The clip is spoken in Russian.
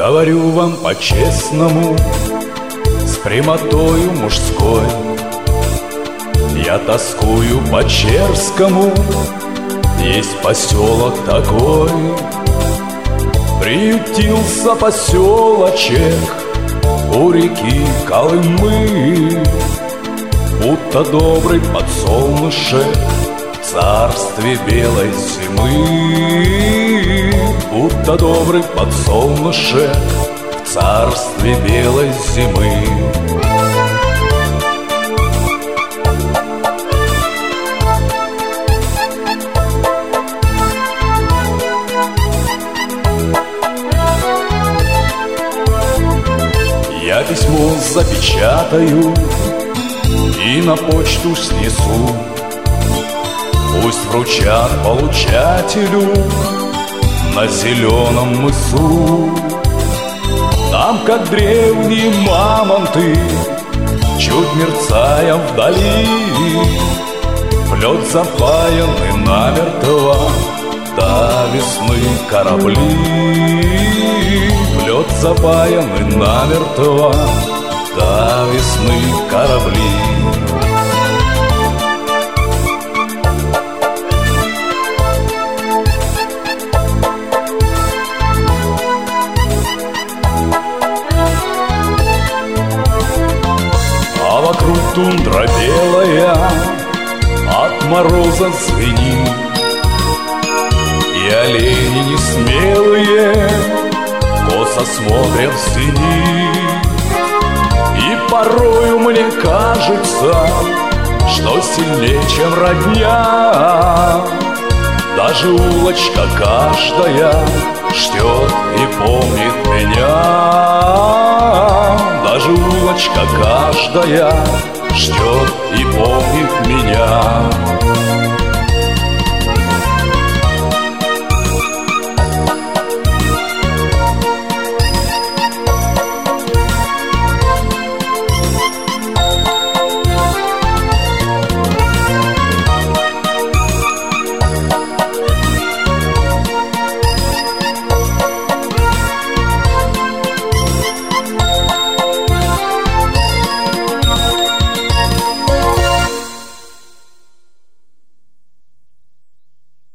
Говорю вам по-честному, с прямотою мужской, я тоскую по Черскому, есть поселок такой. Приютился поселочек у реки Колымы, будто добрый подсолнушек в царстве белой зимы. Будто добрый подсолнушек в царстве белой зимы. Я письмо запечатаю и на почту снесу, пусть вручат получателю на зеленом мысу. Там, как древние мамонты, чуть мерцая вдали, плет запаянный намертво до весны корабли. Плет запаянный намертво до весны корабли. А вокруг тундра белая от мороза звенит, и олени несмелые косо смотрят в зенит. И порою мне кажется, что сильнее, чем родня, даже улочка каждая ждет и помнит меня. Даже улочка каждая ждет и помнит меня.